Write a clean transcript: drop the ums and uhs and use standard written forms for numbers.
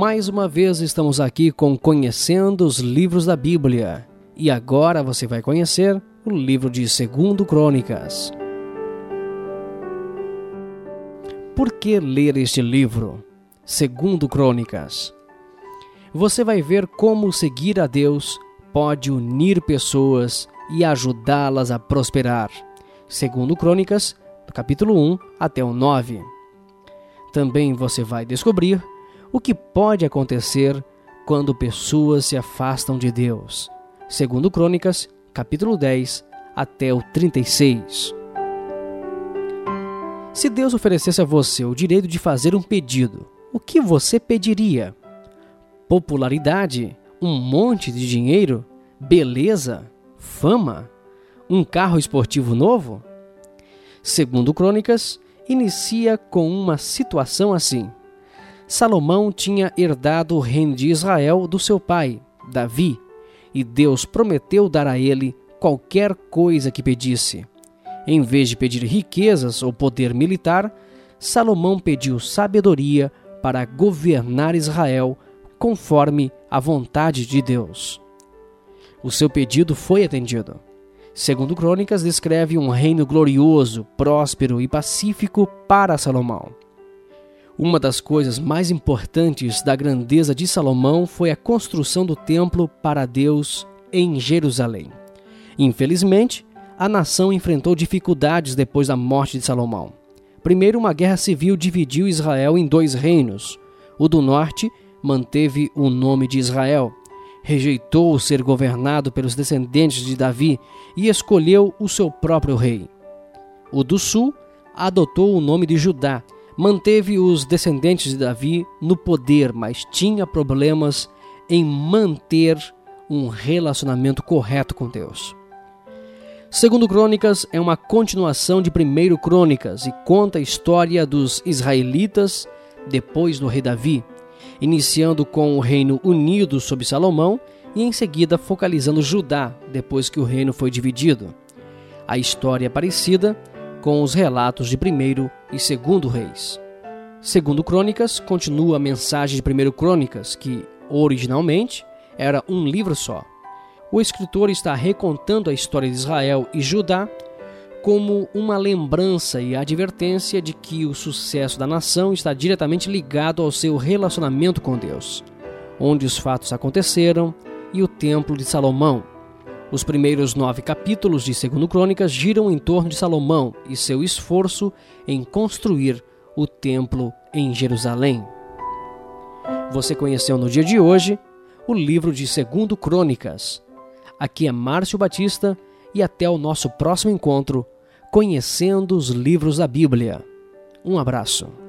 Mais uma vez estamos aqui com Conhecendo os Livros da Bíblia. E agora você vai conhecer o livro de 2 Crônicas. Por que ler este livro? 2 Crônicas. Você vai ver como seguir a Deus pode unir pessoas e ajudá-las a prosperar. 2 Crônicas, do capítulo 1 até o 9. Também você vai descobrir o que pode acontecer quando pessoas se afastam de Deus. 2 Crônicas, capítulo 10 até o 36. Se Deus oferecesse a você o direito de fazer um pedido, o que você pediria? Popularidade? Um monte de dinheiro? Beleza? Fama? Um carro esportivo novo? 2 Crônicas inicia com uma situação assim. Salomão tinha herdado o reino de Israel do seu pai, Davi, e Deus prometeu dar a ele qualquer coisa que pedisse. Em vez de pedir riquezas ou poder militar, Salomão pediu sabedoria para governar Israel conforme a vontade de Deus. O seu pedido foi atendido. 2 Crônicas descreve um reino glorioso, próspero e pacífico para Salomão. Uma das coisas mais importantes da grandeza de Salomão foi a construção do templo para Deus em Jerusalém. Infelizmente, a nação enfrentou dificuldades depois da morte de Salomão. Primeiro, uma guerra civil dividiu Israel em 2 reinos. O do norte manteve o nome de Israel, rejeitou ser governado pelos descendentes de Davi e escolheu o seu próprio rei. O do sul adotou o nome de Judá, manteve os descendentes de Davi no poder, mas tinha problemas em manter um relacionamento correto com Deus. 2 Crônicas é uma continuação de 1 Crônicas e conta a história dos israelitas depois do rei Davi, iniciando com o reino unido sob Salomão e em seguida focalizando Judá depois que o reino foi dividido. A história é parecida com os relatos de 1 e 2 Reis. 2 Crônicas continua a mensagem de 1 Crônicas, que originalmente era um livro só. O escritor está recontando a história de Israel e Judá como uma lembrança e advertência de que o sucesso da nação está diretamente ligado ao seu relacionamento com Deus, onde os fatos aconteceram e o templo de Salomão. Os primeiros 9 capítulos de 2 Crônicas giram em torno de Salomão e seu esforço em construir o templo em Jerusalém. Você conheceu no dia de hoje o livro de 2 Crônicas. Aqui é Márcio Batista e até o nosso próximo encontro, Conhecendo os Livros da Bíblia. Um abraço.